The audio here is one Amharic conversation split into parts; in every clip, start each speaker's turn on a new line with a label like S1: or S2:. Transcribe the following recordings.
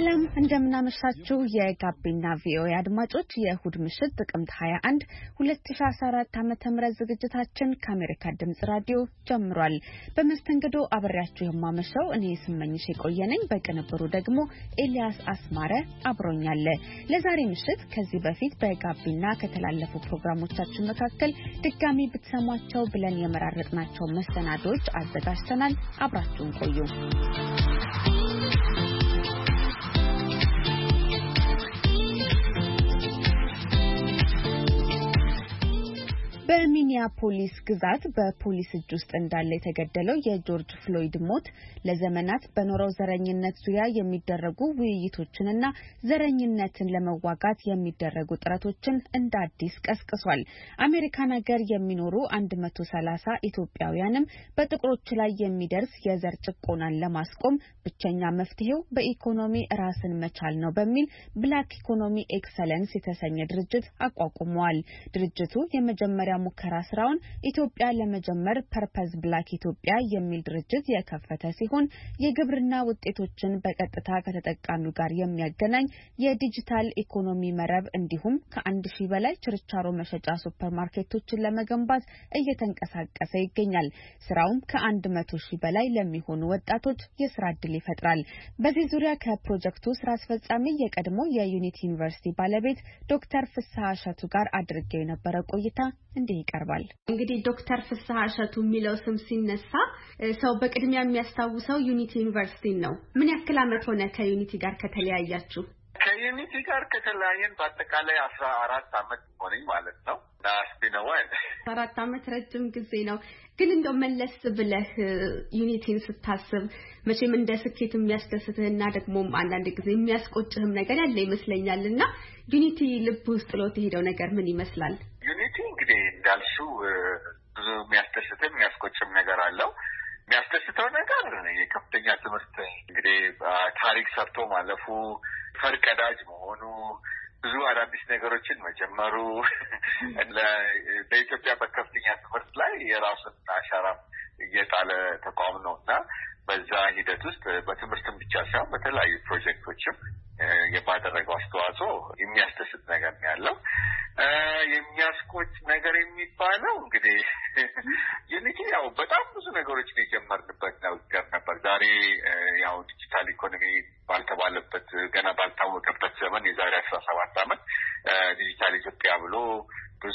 S1: ሰላም እንደምናመሻችሁ የጋቢና ቪኦኤ አድማጮች የእሁድ ምሽት ጥቅምት 21 2014 ዓ.ም ዝግጅታችን ከአሜሪካ ድምጽ ራዲዮ ጀምሯል። በመስተንግዶ አብሬያችሁ የማመሸው እኔ ስመኝሽ የቆየነኝ፣ በቅንብሩ ደግሞ ኤልያስ አስማረ አብሮኛል። ለዛሬ ምሽት ከዚህ በፊት በጋቢና ከተላለፉ ፕሮግራሞቻችን መካከል ድጋሚ ብትሰሟቸው ብለን የመራረጥናቸው መሰናዶዎች አዘጋጅተናል። አብራችሁን ቆዩ። በሚኒያፖሊስ ግዛት በፖሊስ እጅ ውስጥ እንዳለ የተገደለው የጆርጅ ፍሎይድ ሞት ለዘመናት በኖረው ዘረኝነት ዙሪያ የሚደረጉ ውይይቶችንና ዘረኝነትን ለመዋጋት የሚደረጉ ጥረቶችን እንደ አዲስ ቀስቅሷል። አሜሪካን ሀገር የሚኖሩ 130 ኢትዮጵያውያንም በጥቁሮች ላይ የሚደርስ የዘር ጭቆናን ለማስቆም ብቸኛ መፍትሄው በኢኮኖሚ ራስን መቻል ነው በሚል ብላክ ኢኮኖሚ ኤክሰለንስ የተሰኘ ድርጅት አቋቁመዋል። ድርጅቱ የመጀመሪያ ሙከራ ስራውን ኢትዮጵያ ለመጀመር ፐርፐዝ ብላክ ኢትዮጵያ የሚል ድርጅት የከፈተ ሲሆን የግብርና ውጤቶችን በቀጥታ ከተጠቃሚው ጋር የሚያገናኝ የዲጂታል ኢኮኖሚ መረብ እንዲሁም ከ1000 በላይ ችርቻሮ መሸጫ ሱፐርማርኬቶችን ለመገንባት እየተንቀሳቀሰ ይገኛል። ስራውም ከ100,000 በላይ ለሚሆኑ ወጣቶች የስራ ዕድል ይፈጥራል። በዚህ ዙሪያ ከፕሮጀክቱ ስራ አስፈጻሚ የቀድሞ የዩኒቲ ዩኒቨርሲቲ ባለቤት ዶክተር ፍስሐ እሸቱ ጋር አድርጌው የነበረ ቆይታ እንዲህ ይቀርባል።
S2: እንግዲህ ዶክተር ፍስሐ እሸቱ የሚለው ስም ሲነሳ ሰው በቅድሚያ የሚያስታውሰው ዩኒቲ ዩኒቨርሲቲ ነው። ምን ያክል አመት ሆነ ከዩኒቲ ጋር ከተለያያችሁ?
S3: ከዩኒቲ ጋር ከተለያየን በአጠቃላይ 14 አመት ሆነኝ ማለት ነው። ናስቢነዋል
S2: 14 አመት ረጅም ጊዜ ነው። ግን እንደው መለስ ብለህ ዩኒቲን ስታስብ መቼም እንደ ስኬት የሚያስደስትህና ደግሞ አንዳንድ ጊዜ የሚያስቆጭህም ነገር ያለ ይመስለኛልና ዩኒቲ ልብ ውስጥ ጥሎት የሄደው ነገር ምን ይመስላል?
S3: ዩኒቲ እንግዲህ እንዳልሽው ብዙ የሚያስደስትም የሚያስቆጭም ነገር አለው። የሚያስደስተው ነገር የከፍተኛ ትምህርት እንግዲህ ታሪክ ሰርቶ ማለፉ፣ ፈርቀዳጅ መሆኑ፣ ብዙ አዳዲስ ነገሮችን መጀመሩ በኢትዮጵያ በከፍተኛ ትምህርት ላይ የራሱን አሻራ እየጣለ ተቋም ነውና በዛ ሂደት ውስጥ በትምህርትም ብቻ ሳይሆን በተለያዩ ፕሮጀክቶችም የባደረገው አስተዋጽኦ የሚያስደስት ነገር ነው ያለው። የሚያስቆጭ ነገር የሚባለው እንግዲህ ዩኒቲ ያው በጣም ብዙ ነገሮችን የጀመርንበት ነበር። ዛሬ ያው ዲጂታል ኢኮኖሚ ባልተባለበት ገና ባልታወቀበት ዘመን የዛሬ 17 አመት ዲጂታል ኢትዮጵያ ብሎ ብዙ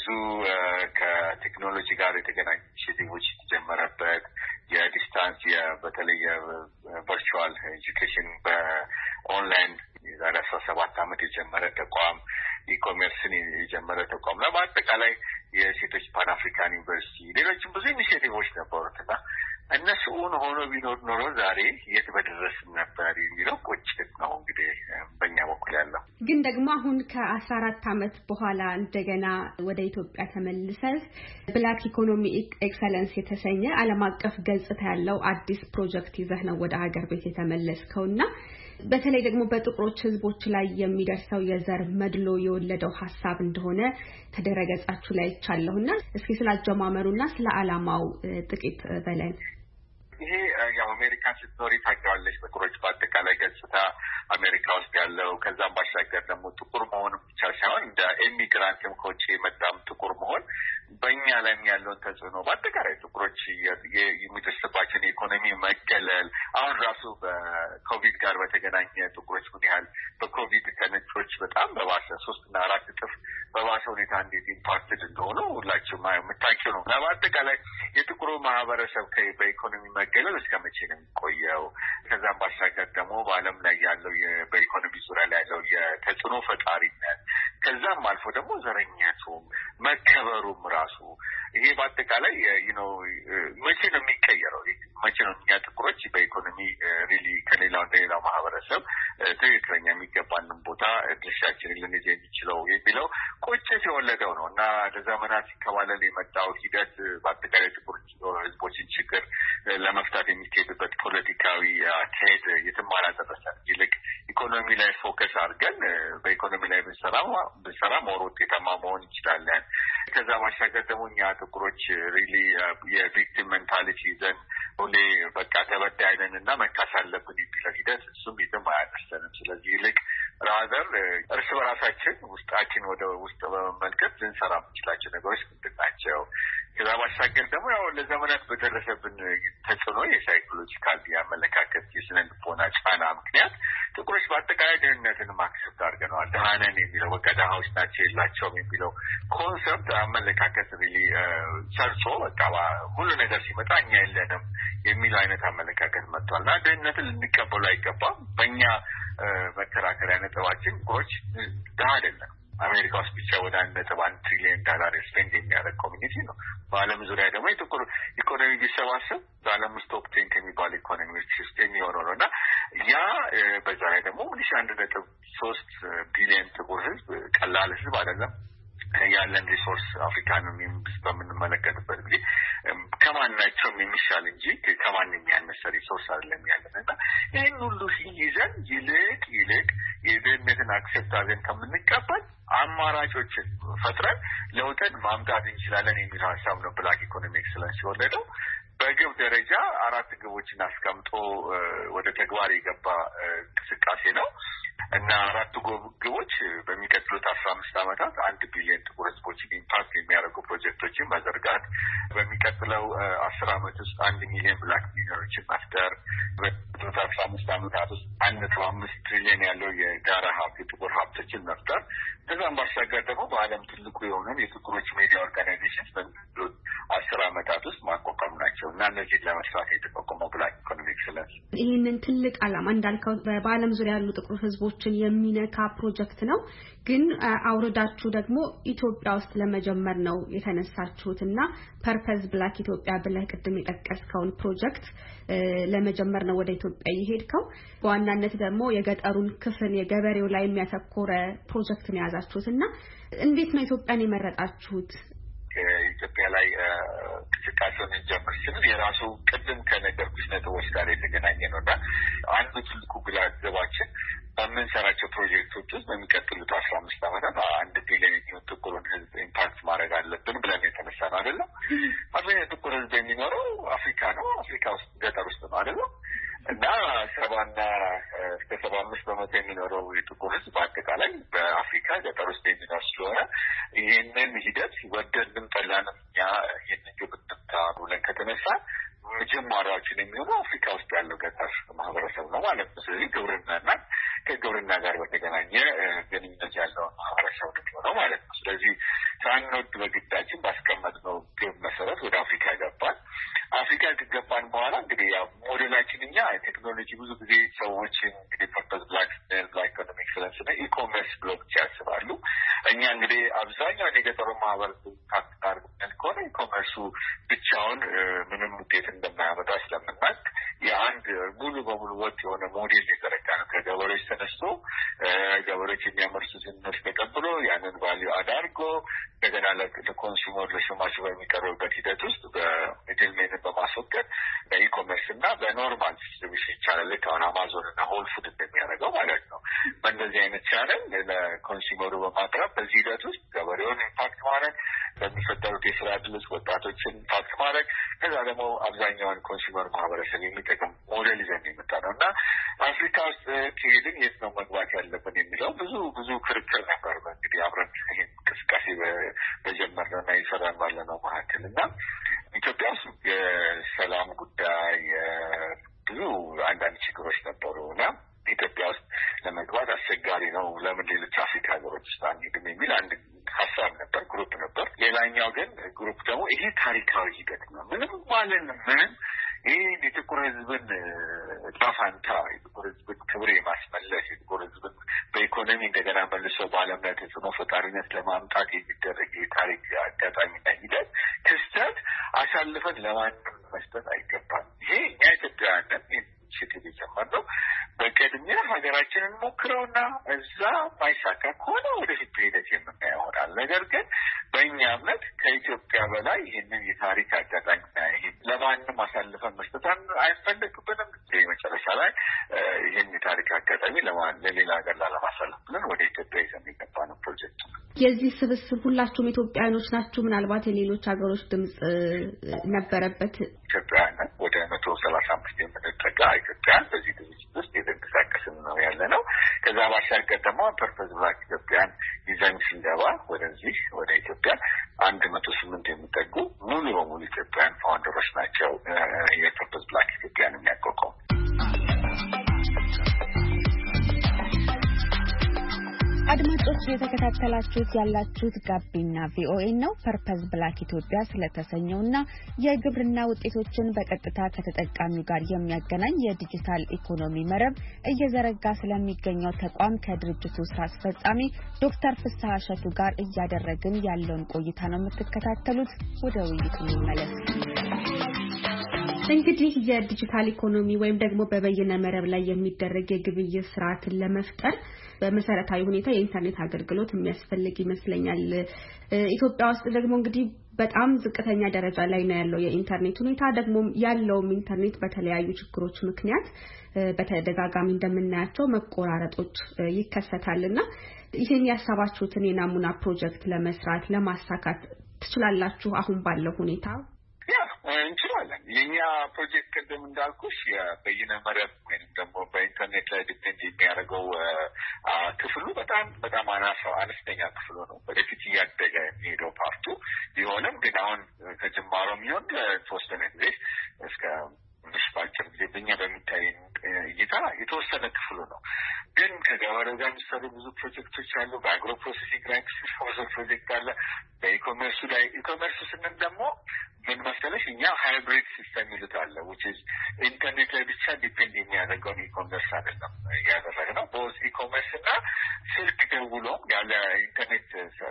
S3: ከቴክኖሎጂ ጋር የተገናኙ ኢኒሼቲቮች የተጀመረበት የዲስታንስ በተለይ የቨርቹዋል ኤጁኬሽን በኦንላይን የዛሬ 17 አመት የጀመረ ተቋም፣ ኢኮሜርስን የጀመረ ተቋም ነው። በአጠቃላይ የሴቶች ፓን አፍሪካን ዩኒቨርሲቲ፣ ሌሎችም ብዙ ኢኒሼቲቮች ነበሩትና እነሱ ሆኖ ቢኖር ኖሮ ዛሬ የት በደረስን ነበር የሚለው ቁጭት ነው እንግዲህ በእኛ በኩል ያለው።
S2: ግን ደግሞ አሁን ከ14 አመት በኋላ እንደገና ወደ ኢትዮጵያ ተመልሰህ ብላክ ኢኮኖሚ ኤክሰለንስ የተሰኘ ዓለም አቀፍ ገጽታ ያለው አዲስ ፕሮጀክት ይዘህ ነው ወደ ሀገር ቤት የተመለስከውና በተለይ ደግሞ በጥቁሮች ህዝቦች ላይ የሚደርሰው የዘር መድሎ የወለደው ሐሳብ እንደሆነ ተደረገጻችሁ ላይ ይቻለውና እስኪ ስላጀማመሩና ስለ ዓላማው ጥቂት በለን።
S3: ይሄ ያው አሜሪካ ስትኖሪ ታውቂዋለሽ፣ በጥቁሮች በአጠቃላይ ገጽታ አሜሪካ ውስጥ ያለው ከዛም ባሻገር ደግሞ ጥቁር መሆን ብቻ ሳይሆን እንደ ኢሚግራንትም ከውጭ የመጣም ጥቁር መሆን በእኛ ላይ ያለውን ተጽዕኖ በአጠቃላይ ጥቁሮች የሚደርስባቸውን የኢኮኖሚ መገለል፣ አሁን ራሱ በኮቪድ ጋር በተገናኘ ጥቁሮች ምን ያህል በኮቪድ ከነጮች በጣም በባሰ 3 እና 4 እጥፍ በባሰ ሁኔታ እንዴት ኢምፓክትድ እንደሆነ ሁላችሁም የምታውቂው ነው። በአጠቃላይ የጥቁሩ ማህበረሰብ በኢኮኖሚ መገለል እስከ መቼ ነው የሚቆየው? ከዛም ባሻገር ደግሞ በዓለም ላይ ያለው በኢኮኖሚ ዙሪያ ላይ ያለው የተጽዕኖ ፈጣሪነት፣ ከዛም አልፎ ደግሞ ዘረኝነቱም መከበሩም ራሱ ይሄ በአጠቃላይ መቼ ነው የሚቀየረው? መቼ ነው እኛ ጥቁሮች በኢኮኖሚ ሪሊ ከሌላው እንደሌላው ማህበረሰብ ትክክለኛ የሚገባንን ቦታ ድርሻችንን ልንይዝ የሚችለው የሚለው ቁጭት የወለደው ነው እና ለዘመናት ሲከባለል የመጣው ሂደት በአጠቃላይ ጥቁር ህዝቦችን ችግር ለመፍታት የሚካሄድበት ፖለቲካዊ አካሄድ የትም አላደረሰንም። ይልቅ ኢኮኖሚ ላይ ፎከስ አድርገን በኢኮኖሚ ላይ ብንሰራ ሞር ውጤታማ መሆን እንችላለን። ከዛ ባሻገር ደግሞ እኛ ጥቁሮች ሪሊ የቪክቲም ሜንታሊቲ ይዘን ሁሌ በቃ ተበዳይነንና መካስ አለብን የሚለው ሂደት እሱም ይተም አያነሰንም። ስለዚህ ይልቅ ራዘር እርስ በራሳችን ውስጣችን ወደ ውስጥ በመመልከት ልንሰራ የምንችላቸው ነገሮች ምንድን ናቸው? ከዛ ባሻገር ደግሞ ያው ለዘመናት በደረሰብን ተጽዕኖ የሳይኮሎጂካል የአመለካከት የስነ ልቦና ጫና ምክንያት ጥቁሮች በአጠቃላይ ድህነትን ማክሰብት አድርገነዋል። ድሃ ነን የሚለው በቃ ድሃዎች ናቸው የላቸውም የሚለው ኮንሰፕት አመለካከት ሪሊ ሰርጾ በቃ ሁሉ ነገር ሲመጣ እኛ የለንም የሚለው አይነት አመለካከት መጥቷል እና ድህነትን ልንቀበሉ አይገባም። በእኛ መከራከሪያ ነጥባችን ጥቁሮች ድሃ አይደለም። አሜሪካ ውስጥ ብቻ ወደ 1.1 ትሪሊዮን ዶላር ስፔንድ የሚያደርግ ኮሚኒቲ ነው። በዓለም ዙሪያ ደግሞ የጥቁር ኢኮኖሚ ቢሰባሰብ በዓለም ውስጥ ቶፕ 10 ከሚባሉ ኢኮኖሚዎች ውስጥ የሚሆነው ነው እና ያ በዛ ላይ ደግሞ 1.3 ቢሊዮን ጥቁር ህዝብ ቀላል ህዝብ አይደለም። ያለን ሪሶርስ አፍሪካንም በምንመለከትበት ጊዜ ከማናቸውም የሚሻል እንጂ ከማንም የሚያነሰ ሪሶርስ አይደለም ያለንና ይህን ሁሉ ይዘን ይልቅ የድህነትን አክሴፕት አድርገን ከምንቀበል አማራጮችን ፈጥረን ለውጥን ማምጣት እንችላለን የሚል ሀሳብ ነው ብላክ ኢኮኖሚ ኤክሰለንስ የወለደው። በግብ ደረጃ 4 ግቦችን አስቀምጦ ወደ ተግባር የገባ እንቅስቃሴ ነው እና 4 ግቦች በሚቀጥሉት 15 ዓመታት 1 ቢሊዮን ጥቁር ህዝቦችን ኢምፓክት የሚያደርጉ ፕሮጀክቶችን መዘርጋት፣ በሚቀጥለው 10 ዓመት ውስጥ 1 ሚሊዮን ብላክ ሚሊዮኖችን መፍጠር፣ በሚቀጥሉት 15 ዓመታት ውስጥ 1.5 ትሪሊዮን ያለው የጋራ ሀብት የጥቁር ሀብቶችን መፍጠር፣ ከዛም ባሻገር ደግሞ በዓለም ትልቁ የሆነን የጥቁሮች ሚዲያ ኦርጋናይዜሽን በሚቀጥሉት 10 ዓመታት ውስጥ ማቋቋም ናቸው እና እነዚህን ለመስራት የተቋቋመው ብላክ ኢኮኖሚ ኤክሰለንስ
S2: ይህንን ትልቅ ዓላማ እንዳልከው በዓለም ዙሪያ ያሉ ጥቁር ህዝቦችን የሚነካ ፕሮጀክት ነው። ግን አውርዳችሁ ደግሞ ኢትዮጵያ ውስጥ ለመጀመር ነው የተነሳችሁትና ፐርፐዝ ብላክ ኢትዮጵያ ብለህ ቅድም የጠቀስከውን ፕሮጀክት ለመጀመር ነው ወደ ኢትዮጵያ የሄድከው። በዋናነት ደግሞ የገጠሩን ክፍል የገበሬው ላይ የሚያተኮረ ፕሮጀክት ነው ያዛችሁትና እንዴት ነው ኢትዮጵያን የመረጣችሁት?
S3: ኢትዮጵያ ላይ እንቅስቃሴውን እንጀምር ስንል የራሱ ቅድም ከነገርኩሽ ነጥቦች ጋር የተገናኘ ነው እና አንዱ ትልቁ ግባችን በምንሰራቸው ፕሮጀክቶች ውስጥ በሚቀጥሉት 15 ዓመታት 1 ቢሊዮን ጥቁሩን ህዝብ ኢምፓክት ማድረግ አለብን ብለን የተነሳ ነው አይደለም። አብዛኛው ጥቁር ህዝብ የሚኖረው አፍሪካ ነው። አፍሪካ ውስጥ ገጠር ውስጥ ነው አይደለም እና 75% የሚኖረው የጥቁር ህዝብ በአጠቃላይ በአፍሪካ ገጠር ውስጥ የሚኖር ስለሆነ ይህንን ሂደት ወደድንም ጠላንም እኛ ይህንን ግብ እንምታ ብለን ከተነሳ መጀመሪያዎችን የሚሆነው አፍሪካ ውስጥ ያለው ገጠር ማህበረሰብ ነው ማለት ነው። ስለዚህ ግብርናና ከግብርና ጋር በተገናኘ ግንኙነት ያለው ማህበረሰብ ነው ማለት ነው። ስለዚህ ሳንወድ በግዳችን ባስቀመጥነው ግብ መሰረት ወደ አፍሪካ ገባን። አፍሪካ ከገባን በኋላ እንግዲህ ያው ሞዴላችን እኛ ቴክኖሎጂ ብዙ ጊዜ ሰዎችን እንግዲህ ፐርፐዝ ብላክ ኢኮኖሚ ኤክሰለንስ እና ኢኮሜርስ ብሎ ብቻ ያስባሉ። እኛ እንግዲህ አብዛኛውን የገጠሩ ማህበረሰብ ካርታር ከሆነ ኢኮሜርሱ ብቻውን ምንም ውጤት እንደማያመጣ ስለምናውቅ የአንድ ሙሉ በሙሉ ወጥ የሆነ ሞዴል የተረዳ ነው። ከገበሬዎች ተነስቶ ገበሬዎች የሚያመርቱትን ምርት ተቀብሎ ያንን ቫልዩ አዳርጎ እንደገና ለኮንሱመር ለሸማቹ በሚቀርብበት ሂደት ውስጥ በሚድልሜንን በማስወገድ በኢኮሜርስ እና በኖርማል ዲስትሪቢሽን ይቻላል። ልክ አሁን አማዞን እና ሆል ፉድ እንደሚያደርገው ማለት ነው። በእንደዚህ አይነት ቻነል ለኮንሱመሩ በማቅረብ በዚህ ሂደት ውስጥ ገበሬውን ኢምፓክት ማድረግ፣ በሚፈጠሩት የስራ ዕድሎች ወጣቶችን ኢምፓክት ማድረግ፣ ከዛ ደግሞ አብዛኛውን ኮንሱመር ማህበረሰብ የሚጠቅም ሞዴል ይዘን የመጣ ነው እና አፍሪካ ውስጥ ከሄድን የት ነው መግባት ያለብን የሚለው ብዙ ክርክር ነበር። እንግዲህ አብረን ይሄን እንቅስቃሴ በጀመርነው እና እየሰራን ባለነው መካከል እና ኢትዮጵያ ውስጥ የሰላም ጉዳይ ብዙ አንዳንድ ችግሮች ነበሩ እና ኢትዮጵያ ውስጥ ለመግባት አስቸጋሪ ነው፣ ለምን ሌሎች አፍሪካ ሀገሮች ውስጥ አንሄድም የሚል አንድ ሀሳብ ነበር፣ ግሩፕ ነበር። ሌላኛው ግን ግሩፕ ደግሞ ይሄ ታሪካዊ ሂደት ነው ምንም ይህ የጥቁር ህዝብን ጣፋንታ የጥቁር ህዝብን ክብር የማስመለስ የጥቁር ህዝብን በኢኮኖሚ እንደገና መልሶ በዓለም ላይ ተጽዕኖ ፈጣሪነት ለማምጣት የሚደረግ የታሪክ አጋጣሚና ሂደት ክስተት አሳልፈን ለማንም መስጠት አይገባም። ይሄ እኛ ኢትዮጵያውያንን ሽግግ የጀመርነው በቅድሚያ ሀገራችንን ሞክረውና እዛ ማይሳካ ከሆነ ወደፊት ሂደት የምናየው ይሆናል። ነገር ግን በእኛ እምነት ከኢትዮጵያ በላይ ይህንን የታሪክ አጋጣሚና ይህን ለማንም አሳልፈን መስጠት አይፈለግብንም። መጨረሻ ላይ ይህን የታሪክ አጋጣሚ ለሌላ ሀገር ላለማሳለፍ ብለን ወደ ኢትዮጵያ ይዘን የገባ ነው ፕሮጀክት ነው።
S2: የዚህ ስብስብ ሁላችሁም ኢትዮጵያውያኖች ናችሁ? ምናልባት የሌሎች ሀገሮች ድምጽ ነበረበት?
S3: ኢትዮጵያውያን ወደ የሚረዳ ኢትዮጵያን በዚህ ድርጅት ውስጥ የተንቀሳቀስን ነው ያለነው። ከዛ ባሻገር ደግሞ ፐርፐዝ ብላክ ኢትዮጵያን ይዘን ስንገባ ወደዚህ ወደ ኢትዮጵያ 108 የሚጠጉ ሙሉ በሙሉ ኢትዮጵያን ፋውንደሮች ናቸው የፐርፐዝ ብላክ ኢትዮጵያን የሚያቋቁሙ።
S1: አድማጮች የተከታተላችሁት ያላችሁት ጋቢና ቪኦኤ ነው። ፐርፐዝ ብላክ ኢትዮጵያ ስለተሰኘውና የግብርና ውጤቶችን በቀጥታ ከተጠቃሚው ጋር የሚያገናኝ የዲጂታል ኢኮኖሚ መረብ እየዘረጋ ስለሚገኘው ተቋም ከድርጅቱ ስራ አስፈጻሚ ዶክተር ፍስሐ እሸቱ ጋር እያደረግን ያለውን ቆይታ ነው የምትከታተሉት። ወደ ውይይቱ እንመለስ።
S2: እንግዲህ የዲጂታል ኢኮኖሚ ወይም ደግሞ በበይነ መረብ ላይ የሚደረግ የግብይት ስርዓትን ለመፍጠር በመሰረታዊ ሁኔታ የኢንተርኔት አገልግሎት የሚያስፈልግ ይመስለኛል። ኢትዮጵያ ውስጥ ደግሞ እንግዲህ በጣም ዝቅተኛ ደረጃ ላይ ነው ያለው የኢንተርኔት ሁኔታ። ደግሞ ያለውም ኢንተርኔት በተለያዩ ችግሮች ምክንያት በተደጋጋሚ እንደምናያቸው መቆራረጦች ይከሰታልና ይሄን ያሳባችሁትን የናሙና ፕሮጀክት ለመስራት ለማሳካት ትችላላችሁ አሁን ባለው ሁኔታ?
S3: እንችላለን። የኛ ፕሮጀክት ቅድም እንዳልኩሽ የበይነ መረብ ወይም ደግሞ በኢንተርኔት ላይ ዲፔንድ የሚያደርገው ክፍሉ በጣም አነስተኛ ክፍሉ ነው። ወደፊት እያደገ የሚሄደው ፓርቱ ቢሆንም ግን አሁን ከጅማሮ የሚሆን ተወሰነ ጊዜ እስከ ባጭር ጊዜ በእኛ በሚታይ እይታ የተወሰነ ክፍሉ ነው። ግን ከገበሬው ጋር የሚሰሩ ብዙ ፕሮጀክቶች አሉ። በአግሮ ፕሮሴሲንግ ላይ ፕሮጀክት አለ። በኢኮሜርሱ ላይ ኢኮሜርሱ ስንል ደግሞ ምን መሰለሽ እኛ ሃይብሪድ ሲስተም ይሉታል which is ኢንተርኔት ላይ ብቻ ዲፔንድ የሚያደርገውን ኢኮሜርስ አይደለም ያደረግነው። ቦዝ ኢኮሜርስ እና ስልክ ደውሎ ያለ ኢንተርኔት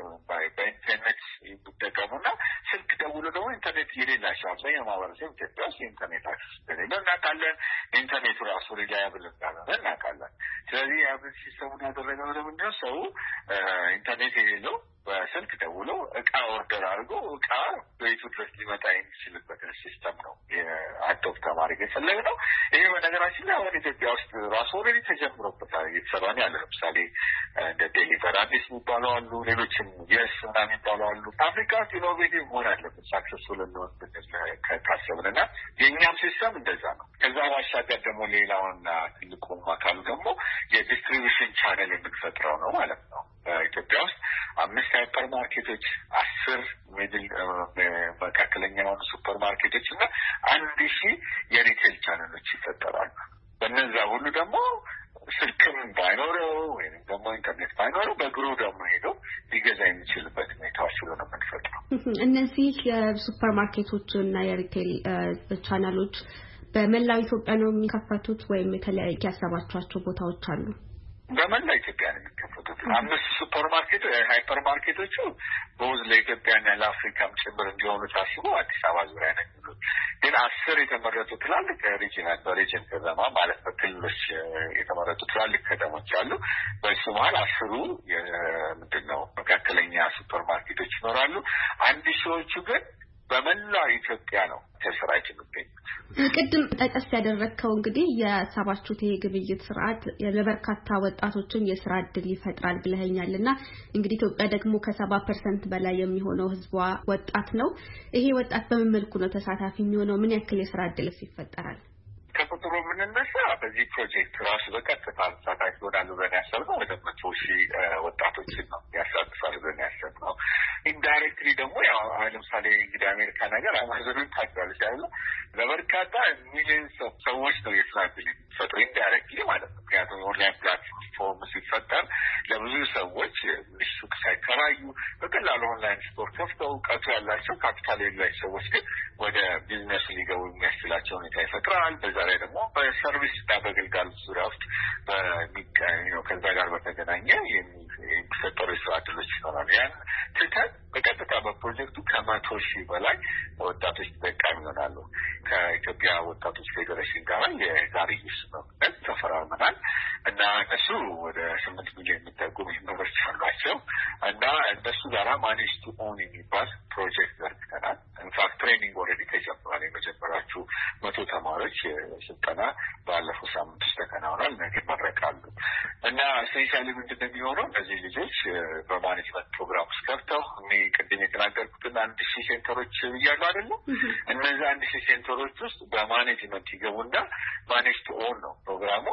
S3: በኢንተርኔት ይጠቀሙና ስልክ ደውሎ ደግሞ ኢንተርኔት የሌላቸው አብዛኛው ማህበረሰብ ኢትዮጵያ ውስጥ ኢንተርኔት አክሰስ እንደሌለ እናውቃለን። ኢንተርኔቱ ራሱ ሪላያብል እንዳልሆነ እናውቃለን። ስለዚህ ሃይብሪድ ሲስተሙን ያደረገው ለምንድነው ሰው ኢንተርኔት የሌለው በስልክ ደውሎ እቃ ኦርደር አድርጎ እቃ ቤቱ ድረስ ሊመጣ የሚችልበትን ሲስተም ነው የአዶፕት ማድረግ የፈለግነው። ይሄ በነገራችን ላይ አሁን ኢትዮጵያ ውስጥ ራሱ ኦልሬዲ ተጀምሮበታል እየተሰራ ነው ያለው። ለምሳሌ እንደ ዴሊቨር አዲስ የሚባሉ አሉ፣ ሌሎችም የስ ምናምን የሚባሉ አሉ። አፍሪካ ውስጥ ኢኖቬቲቭ መሆን አለበት ሳክሰስፉል እንሆን ካሰብን እና የእኛም ሲስተም እንደዛ ነው። ከዛ ባሻገር ደግሞ ሌላውና ትልቁ አካሉ ደግሞ የዲስትሪቢዩሽን ቻነል የምንፈጥረው ነው ማለት ነው። በኢትዮጵያ ውስጥ 5 ሃይፐር ማርኬቶች፣ 10 ሚድል መካከለኛ የሆኑ ሱፐር ማርኬቶች እና 1000 የሪቴል ቻነሎች ይፈጠራሉ። በእነዛ ሁሉ ደግሞ ስልክም ባይኖረው ወይም ደግሞ ኢንተርኔት ባይኖረው በእግሩ ደግሞ ሄዶ ሊገዛ የሚችልበት ሁኔታዎች ነው የምንፈጥረው።
S2: እነዚህ የሱፐር ማርኬቶች እና የሪቴል ቻነሎች በመላው ኢትዮጵያ ነው የሚከፈቱት ወይም የተለያየ ያሰባችኋቸው ቦታዎች አሉ?
S3: በመላ ኢትዮጵያ ነው የሚከፈቱት። 5 ሱፐር ማርኬት ሃይፐር ማርኬቶቹ በውዝ ለኢትዮጵያና ለአፍሪካም ጭምር እንዲሆኑ ታስቦ አዲስ አበባ ዙሪያ ነው የሚሉት። ግን 10 የተመረጡ ትላልቅ ሪጂናል በሪጅን ከተማ ማለት በክልሎች የተመረጡ ትላልቅ ከተሞች አሉ። በሱ መሀል 10 ምንድነው መካከለኛ ሱፐር ማርኬቶች ይኖራሉ። 1000ዎቹ ግን በመላው ኢትዮጵያ ነው ተሰራጭ የሚገኙት።
S2: ቅድም ጠቀስ ያደረግከው እንግዲህ የሳባችሁት የግብይት ስርዓት ለበርካታ ወጣቶችን የስራ እድል ይፈጥራል ብለኸኛልና እንግዲህ ኢትዮጵያ ደግሞ ከ70% በላይ የሚሆነው ህዝቧ ወጣት ነው። ይሄ ወጣት በምን መልኩ ነው ተሳታፊ የሚሆነው? ምን ያክል የስራ እድልስ ይፈጠራል?
S3: ከቁጥሩ የምንነሳ በዚህ ፕሮጀክት ራሱ በቀጥታ ተሳታፊ ይሆናሉ ብለን ያሰብነው ወደ 100,000 ወጣቶችን ነው ያሳትፋሉ ብለን ያሰብነው። ኢንዳይሬክትሊ ደግሞ ያው ለምሳሌ እንግዲህ አሜሪካ ነገር አማዞንን ታውቃለች አይደል? ለበርካታ ሚሊዮንስ ሰዎች ነው የስራ እድል የሚፈጥረው ኢንዳይሬክትሊ ማለት ነው። ምክንያቱም ኦንላይን ፕላትፎርም ሲፈጠር ለብዙ ሰዎች ሱቅ ሳይከራዩ በቀላሉ ኦንላይን ስቶር ከፍተው እውቀቱ ያላቸው ካፒታል የሌላቸው ሰዎች ግን ወደ ቢዝነስ ሊገቡ የሚያስችላቸው ሁኔታ ይፈጥራል። በዛ ላይ ደግሞ በሰርቪስ እና በግልጋሎት ዙሪያ ውስጥ ከዛ ጋር በተገናኘ የሚፈጠሩ የስራ እድሎች ይኖራሉ። ያን ትተን በቀጥታ በፕሮጀክቱ ከ100,000 በላይ ወጣቶች ተጠቃሚ ይሆናሉ። ከኢትዮጵያ ወጣቶች ፌዴሬሽን ጋር የጋርዮሽ ስምምነት ተፈራርመናል እና እነሱ ወደ 8 ሚሊዮን የሚጠጉ ሜምበሮች አሏቸው እና እነሱ ጋር ማኔጅ ቱ ኦን የሚባል ፕሮጀክት ዘርግተናል። ኢንፋክት ትሬኒንግ ኦልሬዲ ተጀምሯል። የመጀመሪያዎቹ 100 ተማሪዎች ሴንተሮች ስልጠና ባለፈው ሳምንት ውስጥ ተከናውኗል። ነገ ይመረቃሉ እና ስፔሻሊ ምንድነው የሚሆነው እነዚህ ልጆች በማኔጅመንት ፕሮግራም ውስጥ ገብተው ቅድም የተናገርኩትን 1000 ሴንተሮች እያሉ አይደለም እነዚህ 1000 ሴንተሮች ውስጥ በማኔጅመንት ይገቡና ማኔጅ ቱ ኦን ነው ፕሮግራሙ።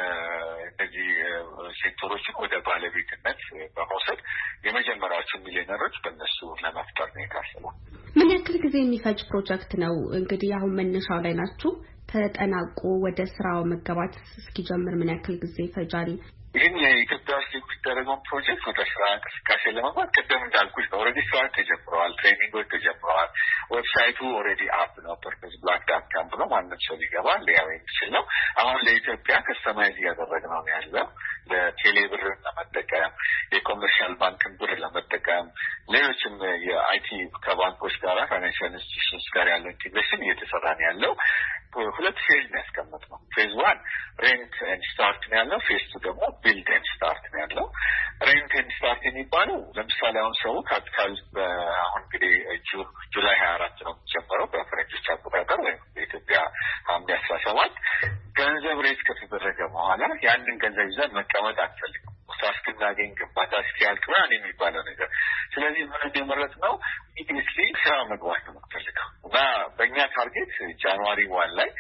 S3: እነዚህ ሴንተሮችን ወደ ባለቤትነት በመውሰድ የመጀመሪያዎቹ ሚሊዮነሮች በእነሱ ለመፍጠር ነው የታሰበው።
S2: ምን ያክል ጊዜ የሚፈጅ ፕሮጀክት ነው? እንግዲህ አሁን መነሻው ላይ ናችሁ። ተጠናቆ ወደ ስራው መገባት እስኪጀምር ምን ያክል ጊዜ ይፈጃል?
S3: ይህን የኢትዮጵያ ውስጥ የሚደረገውን ፕሮጀክት ወደ ስራ እንቅስቃሴ ለመግባት ቅድም እንዳልኩሽ ነው። ኦልሬዲ ስራ ተጀምረዋል፣ ትሬኒንጎች ተጀምረዋል። ዌብሳይቱ ኦልሬዲ አፕ ነው። ፐርፐዝ ብላክ ዳት ካም ብሎ ማንም ሰው ሊገባ ሊያው የሚችል ነው። አሁን ለኢትዮጵያ ከስተማይዝ እያደረግነው ነው ያለው። ለቴሌ ብር ለመጠቀም የኮመርሻል ባንክን ብር ለመጠቀም ሌሎችም የአይቲ ከባንኮች ጋር ፋይናንሻል ኢንስቲትዩሽንስ ጋር ያለው ኢንቴግሬሽን እየተሰራ ነው ያለው። ሁለት ፌዝ ነው ያስቀመጥነው። ፌዝ 1 ሬንት ኤንድ ስታርት ነው ያለው። ፌዝ 2 ደግሞ ቢልድ ኤንድ ስታርት ነው ያለው። ሬንት ኤንድ ስታርት የሚባለው ለምሳሌ አሁን ሰው ካፒታል አሁን እንግዲህ ጁላይ 24 ነው የሚጀምረው በፈረንጆች አቆጣጠር ወይም በኢትዮጵያ ሐምሌ 17 ገንዘብ ሬት ከተደረገ በኋላ ያንን ገንዘብ ይዘን መቀመጥ አንፈልግም። እስክናገኝ ግንባታ እስኪያልቅ ምናምን የሚባለው ነገር። ስለዚህ ምን እንደመረጥ ነው ኢሚዲየትሊ ስራ መግባት ነው የምንፈልገው እና በእኛ ታርጌት ጃንዋሪ 1 ላይ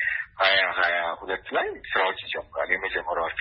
S3: 2022 ላይ ስራዎች ይጀምራል። የመጀመሪያዎቹ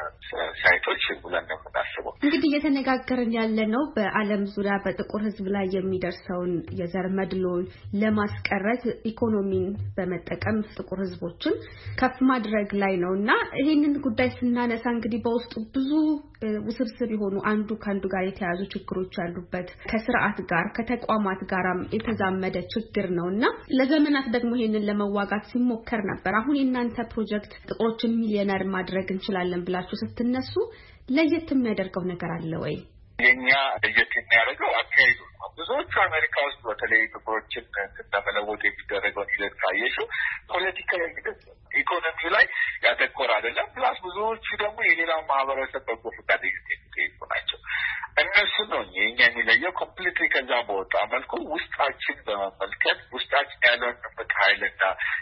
S3: ሳይቶች ብለን ነው የምናስበው።
S2: እንግዲህ እየተነጋገርን ያለ ነው በዓለም ዙሪያ በጥቁር ሕዝብ ላይ የሚደርሰውን የዘር መድሎ ለማስቀረት ኢኮኖሚን በመጠቀም ጥቁር ሕዝቦችን ከፍ ማድረግ ላይ ነውና ይሄንን ጉዳይ ስናነሳ እንግዲህ በውስጡ ብዙ ውስብስብ የሆኑ አንዱ ከአንዱ ጋር የተያያዙ ችግሮች ያሉበት ከስርዓት ጋር ከተቋማት ጋራም የተዛመደ ችግር ነውና ለዘመናት ደግሞ ይሄንን ለመዋጋት ሲሞከር ነበር። አሁን የእናንተ ፕሮጀክት ጥቁሮችን ሚሊዮነር ማድረግ እንችላለን ብላችሁ ስትነሱ ለየት የሚያደርገው ነገር አለ ወይ?
S3: የኛ ለየት የሚያደርገው አካሄዱ ነው። ብዙዎቹ አሜሪካ ውስጥ በተለይ ጥቁሮችን ለመለወጥ የሚደረገውን ሂደት ካየሽው ፖለቲካዊ ሂደት ኢኮኖሚው ላይ ያተኮረ አይደለም። ፕላስ ብዙዎቹ ደግሞ የሌላው ማህበረሰብ በጎ ፈቃደኝነት የሚጠይቁ ናቸው። እነሱ ነው የኛ የሚለየው። ኮምፕሊትሊ ከዛ በወጣ መልኩ ውስጣችን በመመልከት ውስጣችን ያለውን ንብቅ ኃይልና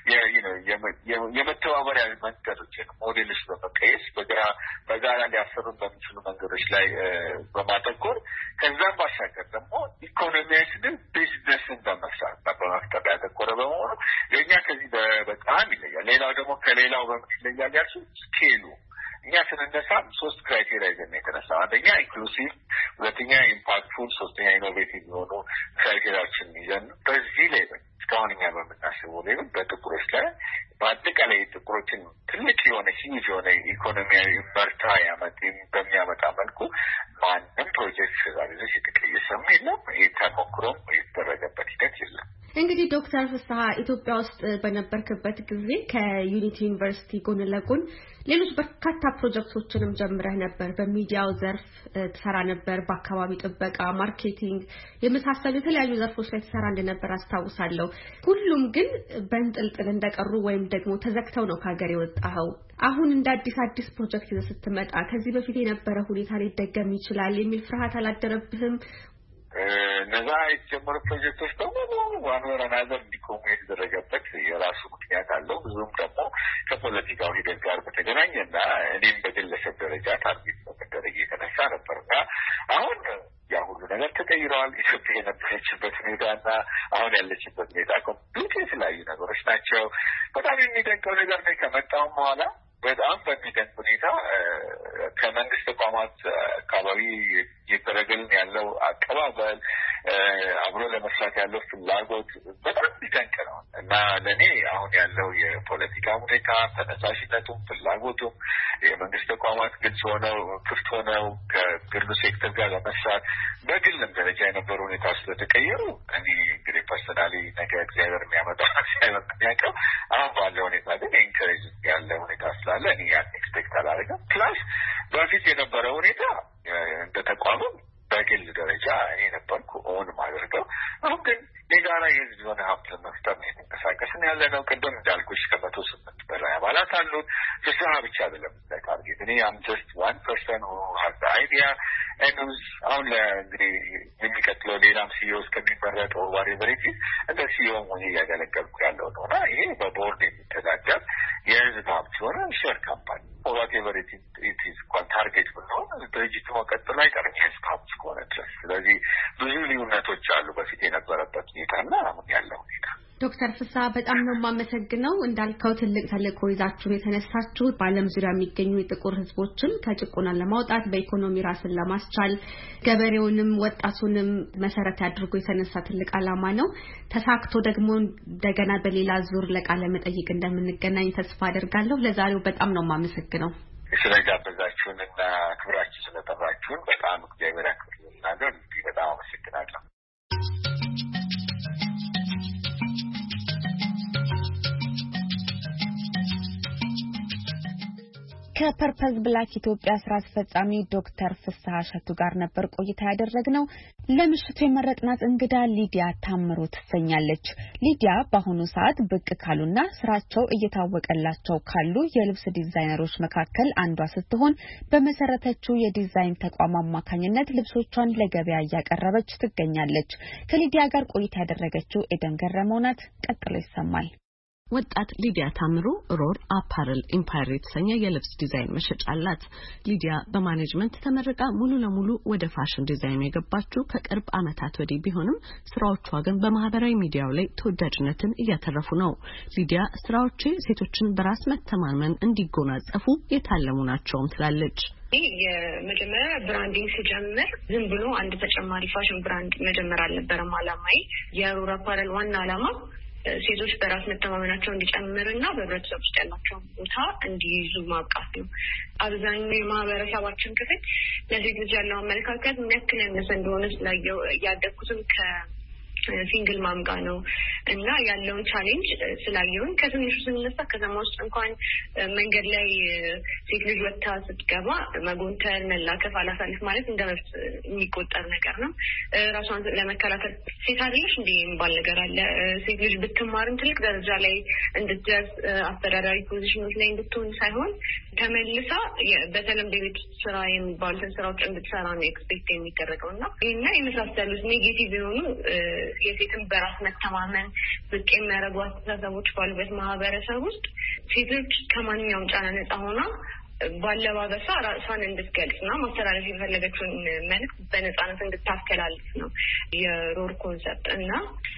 S3: የመተባበሪያ መንገዶችን ሞዴልስ በመቀየስ በጋራ ሊያሰሩን በሚችሉ መንገዶች ላይ በማተኮር ከዛም ባሻገር ደግሞ ኢኮኖሚያችንን ቢዝነስን በመስራት በመፍጠር ያተኮረ በመሆኑ የእኛ ከዚህ በጣም ይለያል። ሌላው ደግሞ ከሌላው በምን ይለያል ያልሽው ስኬሉ እኛ ስንነሳ 3 ክራይቴሪያ ይዘን የተነሳው። አንደኛ ኢንክሉሲቭ፣ ሁለተኛ ኢምፓክትፉል፣ ሶስተኛ ኢኖቬቲቭ የሆኑ ክራይቴሪያዎችን ይዘን በዚህ ላይ እስካሁን እኛ በምናስበው ላይ በጥቁሮች ላይ በአጠቃላይ ጥቁሮችን ትልቅ የሆነ ሂጅ የሆነ ኢኮኖሚያዊ መርታ በሚያመጣ መልኩ ማንም ፕሮጀክት ዛሬ የተቀየሰም የለም። ይህ ተሞክሮም የተደረገበት ሂደት የለም።
S2: እንግዲህ ዶክተር ፍስሐ ኢትዮጵያ ውስጥ በነበርክበት ጊዜ ከዩኒቲ ዩኒቨርሲቲ ጎን ለጎን ሌሎች በርካታ ፕሮጀክቶችንም ጀምረህ ነበር። በሚዲያው ዘርፍ ተሰራ ነበር፣ በአካባቢ ጥበቃ፣ ማርኬቲንግ የመሳሰሉ የተለያዩ ዘርፎች ላይ ተሰራ እንደነበር አስታውሳለሁ። ሁሉም ግን በእንጥልጥል እንደቀሩ ወይም ደግሞ ተዘግተው ነው ከሀገር የወጣኸው። አሁን እንደ አዲስ ፕሮጀክት ይዘህ ስትመጣ ከዚህ በፊት የነበረ ሁኔታ ሊደገም ይችላል የሚል ፍርሃት አላደረብህም?
S3: እነዛ የተጀመሩ ፕሮጀክቶች በሙሉ ዋን ወር አናዘር እንዲቆሙ የተደረገበት የራሱ ምክንያት አለው። ብዙም ደግሞ ከፖለቲካው ሂደት ጋር በተገናኘና እኔም በግለሰብ ደረጃ ታርጌት በመደረግ የተነሳ ነበርና አሁን ያ ሁሉ ነገር ተቀይረዋል። ኢትዮጵያ የነበረችበት ሁኔታና አሁን ያለችበት ሁኔታ ኮምፕሊት የተለያዩ ነገሮች ናቸው። በጣም የሚደንቀው ነገር ነው ከመጣሁም በኋላ በጣም በሚደንቅ ሁኔታ ከመንግስት ተቋማት አካባቢ የተደረገልን ያለው አቀባበል አብሮ ለመስራት ያለው ፍላጎት በጣም የሚደንቅ ነው እና ለእኔ አሁን ያለው የፖለቲካ ሁኔታ ተነሳሽነቱም ፍላጎቱም የመንግስት ተቋማት ግልጽ ሆነው ክፍት ሆነው ከግሉ ሴክተር ጋር ለመስራት በግልም ደረጃ የነበሩ ሁኔታ ስለተቀየሩ እኔ እንግዲህ ፐርሰናሊ ነገ እግዚአብሔር የሚያመጣው የሚያውቀው አሁን ባለው ሁኔታ ግን ኢንከሬጅ ያለ ሁኔታ ስላለ እኔ ያን ኤክስፔክት አላደርግም። ፕላስ በፊት የነበረ ሁኔታ እንደ ተቋምም በግል ደረጃ እኔ ነበርኩ ኦን ማድረገው። አሁን ግን የጋራ የህዝብ የሆነ ሀብት ለመፍጠር ነው የተንቀሳቀስን ያለ ነው። ቅድም እንዳልኩሽ ከ108 በላይ አባላት አሉን። ፍስሐ ብቻ አይደለም ታርጌት። እኔ አም ጀስት ዋን ፐርሰን ሁ ሃዝ ዘ አይዲያ ኤንድ አሁን እንግዲህ የሚቀጥለው ሌላም ሲኢኦ እስከሚመረጥ ኦር ዋትኤቨር ኢት ኢዝ እንደ ሲኢኦ ሆኜ እያገለገልኩ ያለው ነው እና ይሄ በቦርድ የሚተዳደር ከሆነ ሼር ካምፓኒ whatever it is ታርጌት ነው ድርጅቱ መቀጠል አይቀርም እስከሆነ ድረስ። ስለዚህ ብዙ ልዩነቶች አሉ በፊት የነበረበት ሁኔታና አሁን ያለው ሁኔታ።
S2: ዶክተር ፍስሐ በጣም ነው የማመሰግነው። እንዳልከው ትልቅ ተልዕኮ ይዛችሁ የተነሳችሁት በዓለም ዙሪያ የሚገኙ የጥቁር ህዝቦችን ከጭቆና ለማውጣት በኢኮኖሚ ራስን ለማስቻል ገበሬውንም ወጣቱንም መሰረት አድርጎ የተነሳ ትልቅ ዓላማ ነው። ተሳክቶ ደግሞ እንደገና በሌላ ዙር ለቃለ መጠይቅ እንደምንገናኝ ተስፋ አደርጋለሁ። ለዛሬው በጣም ነው የማመሰግነው።
S3: ስለጋበዛችሁንና ክብራችሁ ስለጠራችሁን በጣም እግዚአብሔር ያክብርልናል። በጣም አመሰግናለሁ።
S1: ከፐርፐዝ ብላክ ኢትዮጵያ ስራ አስፈጻሚ ዶክተር ፍስሐ ሸቱ ጋር ነበር ቆይታ ያደረግነው። ለምሽቱ የመረጥናት እንግዳ ሊዲያ ታምሩ ትሰኛለች። ሊዲያ በአሁኑ ሰዓት ብቅ ካሉና ስራቸው እየታወቀላቸው ካሉ የልብስ ዲዛይነሮች መካከል አንዷ ስትሆን በመሰረተችው የዲዛይን ተቋም አማካኝነት ልብሶቿን ለገበያ እያቀረበች ትገኛለች። ከሊዲያ ጋር ቆይታ ያደረገችው ኤደን ገረመው ናት። ቀጥሎ ይሰማል።
S4: ወጣት ሊዲያ ታምሩ ሮር አፓረል ኢምፓየር የተሰኘ የልብስ ዲዛይን መሸጫ አላት። ሊዲያ በማኔጅመንት ተመርቃ ሙሉ ለሙሉ ወደ ፋሽን ዲዛይን የገባችው ከቅርብ ዓመታት ወዲህ ቢሆንም ስራዎቿ ግን በማህበራዊ ሚዲያው ላይ ተወዳጅነትን እያተረፉ ነው። ሊዲያ ስራዎቼ ሴቶችን በራስ መተማመን እንዲጎናጸፉ የታለሙ ናቸውም ትላለች።
S5: የመጀመሪያ ብራንዲንግ ሲጀምር ዝም ብሎ አንድ ተጨማሪ ፋሽን ብራንድ መጀመር አልነበረም አላማዬ። የሮር አፓረል ዋና አላማ ሴቶች በራስ መተማመናቸው እንዲጨምርና በህብረተሰብ ውስጥ ያላቸው ቦታ እንዲይዙ ማብቃት ነው። አብዛኛው የማህበረሰባችን ክፍል ለሴት ልጅ ያለው አመለካከት ምን ያክል ያነሰ እንደሆነ ስላየው ያደግኩትም ሲንግል ማምጋ ነው እና ያለውን ቻሌንጅ ስላየውን ከትንሹ ስንነሳ ከተማ ውስጥ እንኳን መንገድ ላይ ሴት ልጅ ወጥታ ስትገባ መጎንተል፣ መላከፍ፣ አላሳልፍ ማለት እንደ መብት የሚቆጠር ነገር ነው። ራሷን ለመከላከል ሴት አይደለሽ እንዴ የሚባል ነገር አለ። ሴት ልጅ ብትማርም ትልቅ ደረጃ ላይ እንድትደርስ አስተዳዳሪ ፖዚሽኖች ላይ እንድትሆን ሳይሆን ተመልሳ በተለምዶ የቤት ስራ የሚባሉትን ስራዎች እንድትሰራ ነው ኤክስፔክት የሚደረገው እና የመሳሰሉት ኔጌቲቭ የሆኑ የሴትን በራስ መተማመን ዝቅ የሚያደርጉ አስተሳሰቦች ባሉበት ማህበረሰብ ውስጥ ሴቶች ከማንኛውም ጫና ነጻ ሆና ባለባበሷ ራሷን እንድትገልጽና ማስተላለፍ የፈለገችውን መልዕክት በነጻነት እንድታስተላልፍ ነው የሮር ኮንሰፕት እና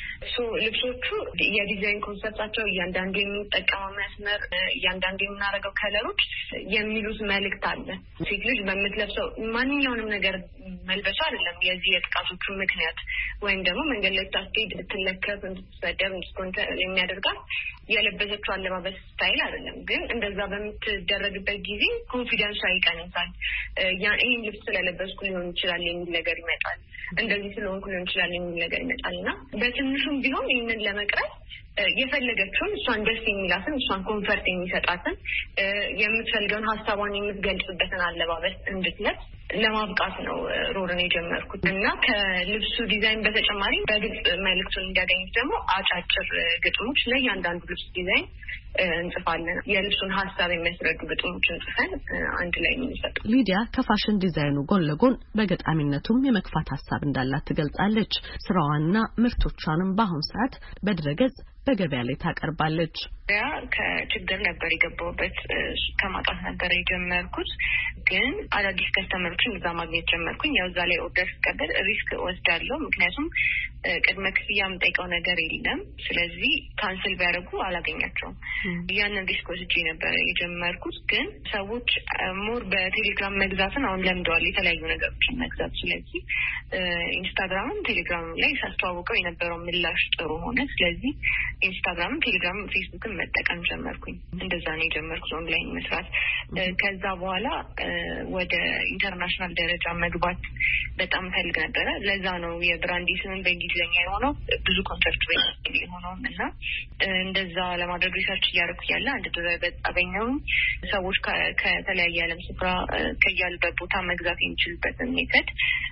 S5: ልብሶቹ የዲዛይን ኮንሰፕታቸው እያንዳንዱ የሚጠቀመው መስመር እያንዳንዱ የምናደርገው ከለሮች የሚሉት መልዕክት አለ። ሴት ልጅ በምትለብሰው ማንኛውንም ነገር መልበሷ አይደለም የዚህ የጥቃቶቹ ምክንያት ወይም ደግሞ መንገድ ላይ ታስኬድ እንድትለከፍ፣ እንድትሰደብ፣ እንድትኮንተር የሚያደርጋት የለበሰችው አለባበስ ስታይል አይደለም። ግን እንደዛ በምትደረግበት ጊዜ ኮንፊደንሷ ይቀንሳል። ይህን ልብስ ስለለበስኩ ሊሆን ይችላል የሚል ነገር ይመጣል። እንደዚህ ስለሆንኩ ሊሆን ይችላል የሚል ነገር ይመጣልና በትንሹም ቢሆን ይህንን ለመቅረፍ የፈለገችውን እሷን ደስ የሚላትን እሷን ኮንፈርት የሚሰጣትን የምትፈልገውን ሀሳቧን የምትገልጽበትን አለባበስ እንድትለብስ ለማብቃት ነው ሮርን የጀመርኩት እና ከልብሱ ዲዛይን በተጨማሪ በግልጽ መልዕክቱን እንዲያገኙት ደግሞ አጫጭር ግጥሞች ለእያንዳንዱ ልብስ ዲዛይን እንጽፋለን። የልብሱን ሀሳብ የሚያስረዱ ግጥሞችን ጽፈን አንድ ላይ የምንሰጥ።
S4: ሊዲያ ከፋሽን ዲዛይኑ ጎን ለጎን በገጣሚነቱም የመግፋት ሀሳብ እንዳላት ትገልጻለች። ስራዋንና ምርቶቿንም በአሁኑ ሰዓት በድረገጽ በገበያ ላይ ታቀርባለች።
S5: ያ ከችግር ነበር የገባሁበት፣ ከማጣት ነበር የጀመርኩት። ግን አዳዲስ ከስተመሮችን እዛ ማግኘት ጀመርኩኝ። ያው እዛ ላይ ኦርደር ስቀበል ሪስክ ወስዳለሁ። ምክንያቱም ቅድመ ክፍያ የምጠይቀው ነገር የለም። ስለዚህ ካንስል ቢያደርጉ አላገኛቸውም። ያንን ሪስክ ወስጄ ነበር የጀመርኩት። ግን ሰዎች ሞር በቴሌግራም መግዛትን አሁን ለምደዋል፣ የተለያዩ ነገሮችን መግዛት። ስለዚህ ኢንስታግራምም ቴሌግራምም ላይ ሳስተዋውቀው የነበረው ምላሽ ጥሩ ሆነ። ስለዚህ ኢንስታግራምም ቴሌግራምም ፌስቡክም መጠቀም ጀመርኩኝ። እንደዛ ነው የጀመርኩት ኦንላይን መስራት። ከዛ በኋላ ወደ ኢንተርናሽናል ደረጃ መግባት በጣም ፈልግ ነበረ። ለዛ ነው የብራንዲ ስምን በእንግሊዝኛ የሆነው ብዙ ኮንሰርት በእንግሊዝኛ የሆነው እና እንደዛ ለማድረግ ሪሰርች እያደረኩ ያለ አንድ ድረገጽ አገኘሁኝ። ሰዎች ከተለያየ ዓለም ስፍራ ከያሉበት ቦታ መግዛት የሚችሉበትን ሜተድ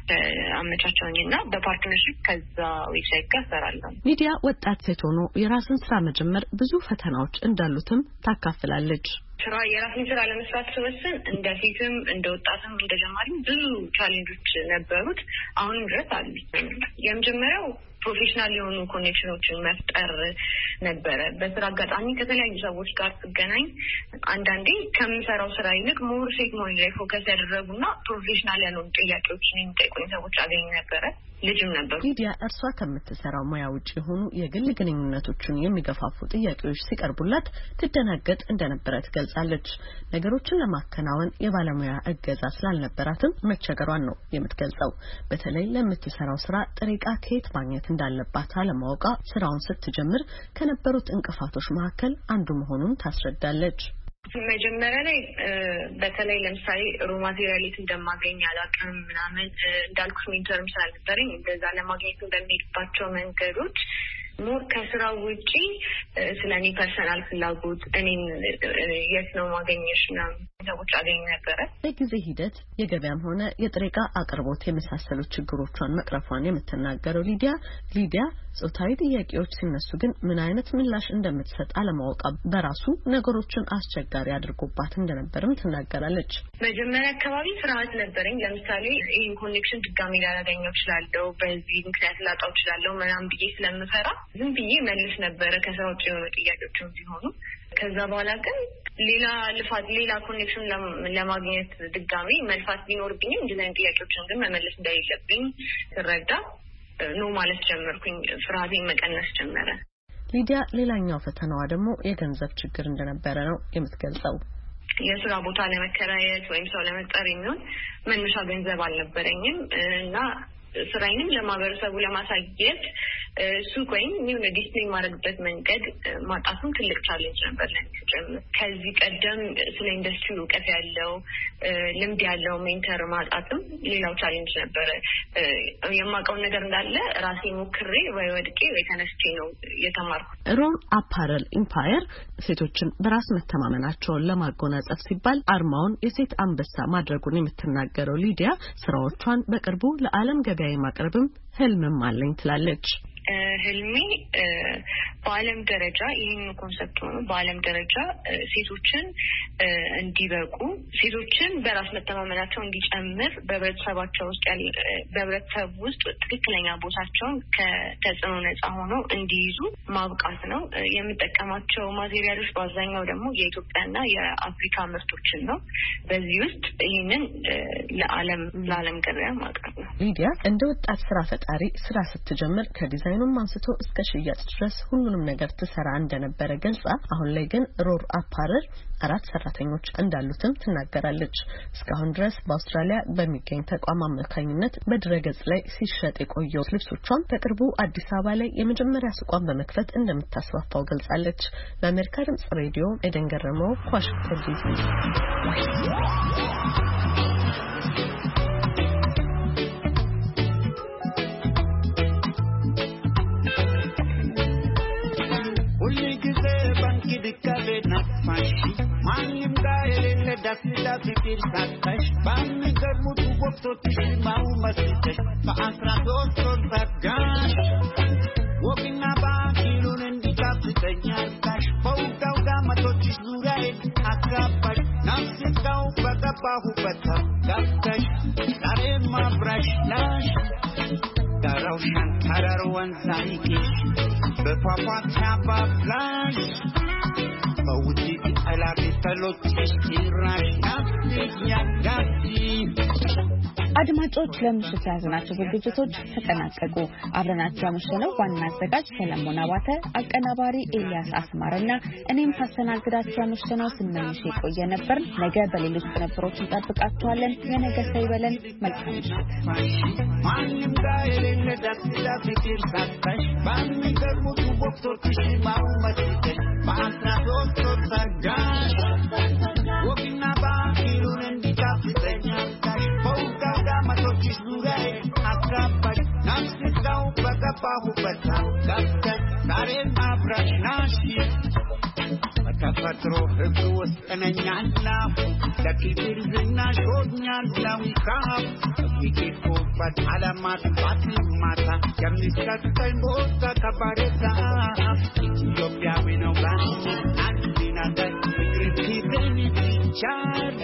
S5: አመቻቸውኝ እና በፓርትነርሺፕ ከዛ ዌብሳይት ጋር እሰራለሁ።
S4: ሚዲያ ወጣት ሴት ሆኖ የራስን ስራ መጀመር ብዙ ፈተናዎች እንዳሉትም ታካፍላለች።
S5: የራስን ስራ ለመስራት ስወስን እንደ ሴትም እንደ ወጣትም እንደ ጀማሪም ብዙ ቻሌንጆች ነበሩት። አሁንም ድረስ አሉ። የመጀመሪያው ፕሮፌሽናል የሆኑ ኮኔክሽኖችን መፍጠር ነበረ። በስራ አጋጣሚ ከተለያዩ ሰዎች ጋር ስገናኝ አንዳንዴ ከምሰራው ስራ ይልቅ ሞር ሴክሞኒ ላይ ፎከስ ያደረጉና ፕሮፌሽናል ያልሆኑ ጥያቄዎችን የሚጠይቁኝ ሰዎች አገኝ ነበረ። ልጅም ነበር።
S4: ሊዲያ እርሷ ከምትሰራው ሙያ ውጪ የሆኑ የግል ግንኙነቶችን የሚገፋፉ ጥያቄዎች ሲቀርቡላት ትደናገጥ እንደነበረ ትገልጻለች። ነገሮችን ለማከናወን የባለሙያ እገዛ ስላልነበራትም መቸገሯን ነው የምትገልጸው። በተለይ ለምትሰራው ስራ ጥሬ ዕቃ ከየት ማግኘት እንዳለባት አለማወቋ ስራውን ስትጀምር ከነበሩት እንቅፋቶች መካከል አንዱ መሆኑን ታስረዳለች።
S5: መጀመሪያ ላይ በተለይ ለምሳሌ ሮ ማቴሪያሊት እንደማገኝ አላውቅም ምናምን እንዳልኩት ሜንተርም ስላልነበረኝ እንደዛ ለማግኘት እንደሚሄድባቸው መንገዶች ሞር ከስራው ውጪ ስለኔ ፐርሰናል ፍላጎት እኔን የት ነው ማገኘሽ ምናምን ሰዎች አገኝ ነበረ።
S4: በጊዜ ሂደት የገበያም ሆነ የጥሬ ዕቃ አቅርቦት የመሳሰሉ ችግሮቿን መቅረፏን የምትናገረው ሊዲያ ጾታዊ ጥያቄዎች ሲነሱ ግን ምን አይነት ምላሽ እንደምትሰጥ አለማወቅ በራሱ ነገሮችን አስቸጋሪ አድርጎባት እንደነበርም ትናገራለች።
S5: መጀመሪያ አካባቢ ፍርሃት ነበረኝ። ለምሳሌ ይህን ኮኔክሽን ድጋሚ ላላገኘው እችላለሁ፣ በዚህ ምክንያት ላጣው እችላለሁ ምናምን ብዬ ስለምፈራ ዝም ብዬ መልስ ነበረ ከስራ ውጭ የሆኑ ጥያቄዎችም ቢሆኑ። ከዛ በኋላ ግን ሌላ ኮኔክሽን ለማግኘት ድጋሚ መልፋት ቢኖርብኝም እንደዚህ ጥያቄዎችን ግን መመለስ እንደሌለብኝ ስረዳ ነው ማለት ጀመርኩኝ። ፍርሃቴን መቀነስ ጀመረ።
S4: ሊዲያ ሌላኛው ፈተናዋ ደግሞ የገንዘብ ችግር እንደነበረ ነው የምትገልጸው።
S5: የስራ ቦታ ለመከራየት ወይም ሰው ለመቅጠር የሚሆን መነሻ ገንዘብ አልነበረኝም እና ስራዬንም ለማህበረሰቡ ለማሳየት ሱቅ ወይም የሆነ ዲስፕሌይ ማድረግበት መንገድ ማጣቱም ትልቅ ቻሌንጅ ነበር ለኔ። ከዚህ ቀደም ስለ ኢንዱስትሪ እውቀት ያለው ልምድ ያለው ሜንተር ማጣትም ሌላው ቻሌንጅ ነበረ። የማውቀው ነገር እንዳለ ራሴ ሞክሬ ወይ ወድቄ ወይ ተነስቼ ነው የተማርኩት።
S4: ሮር አፓረል ኢምፓየር ሴቶችን በራስ መተማመናቸውን ለማጎናጸፍ ሲባል አርማውን የሴት አንበሳ ማድረጉን የምትናገረው ሊዲያ ስራዎቿን በቅርቡ ለዓለም ገበያ ማቅረብም ህልምም አለኝ ትላለች።
S5: ህልሜ በዓለም ደረጃ ይህን ኮንሰፕት ሆኖ በዓለም ደረጃ ሴቶችን እንዲበቁ ሴቶችን በራስ መተማመናቸው እንዲጨምር በህብረተሰባቸው ውስጥ በህብረተሰብ ውስጥ ትክክለኛ ቦታቸውን ከተጽዕኖ ነጻ ሆነው እንዲይዙ ማብቃት ነው። የምጠቀማቸው ማቴሪያሎች በአብዛኛው ደግሞ የኢትዮጵያና የአፍሪካ ምርቶችን ነው። በዚህ ውስጥ ይህንን ለዓለም ገበያ ማቅረብ ነው።
S4: ሊዲያ እንደ ወጣት ስራ ፈጣሪ ስራ ስትጀምር ከዲዛይኑም አንስቶ እስከ ሽያጭ ድረስ ሁሉንም ነገር ትሰራ እንደነበረ ገልጻ አሁን ላይ ግን ሮር አፓረል 4 ሰራተኞች እንዳሉትም ትናገራለች። እስካሁን ድረስ በአውስትራሊያ በሚገኝ ተቋም አማካኝነት በድረገጽ ላይ ሲሸጥ የቆየው ልብሶቿን በቅርቡ አዲስ አበባ ላይ የመጀመሪያ ሱቋን በመክፈት እንደምታስፋፋው ገልጻለች። ለአሜሪካ ድምጽ ሬዲዮ ኤደን ገረመው ዋሽንግተን ዲሲ።
S6: Dasida fikir sattash bani garmutu waqtotish mau masitash fa asra dostor tagash wogina ba kilun indikapitanya tash pautau gamatotish nurai akapash nasikau bagabahu bata gastash dare ma brush nash darau shankararwan zaikish bepapa tapa flash bawuti alabi talotish
S1: አድማጮች ለምሽት ያዝናቸው ዝግጅቶች ተጠናቀቁ። አብረናችሁ ያመሸነው ዋና አዘጋጅ ሰለሞን አባተ፣ አቀናባሪ ኤልያስ አስማረና እኔም ሳስተናግዳችሁ ያመሸነው ስመኝሽ የቆየ ነበር። ነገ በሌሎች ቅንብሮች እንጠብቃችኋለን። የነገ ሰው ይበለን። መልካም ምሽት።
S6: Wogina ba kilun indikapitanya tash pautau gamatotish nurai akapash nasikau bagabahu bata gastash dare ma brush nashi ተፈጥሮ ህግ ወስነኛላሁ ለክብር ዝናሽ ሆኛለሁ ካብ ይኬኮበት ዓለማት ባትማታ የሚሰጠኝ ቦታ ከባሬታ ኢትዮጵያዊ ነው አንድ ነገር ፍቅርን ይቻል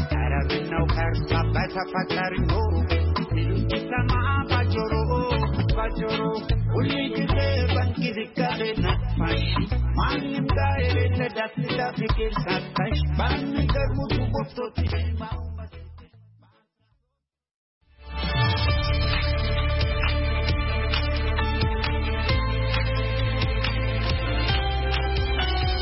S6: አረብነው ከርሳ በተፈጠር ኖሮ ይሰማ ባጆሮ bajoro uli kise banki dikade na fash manim gaere le datti da fikir satash ban garmu tu botto ti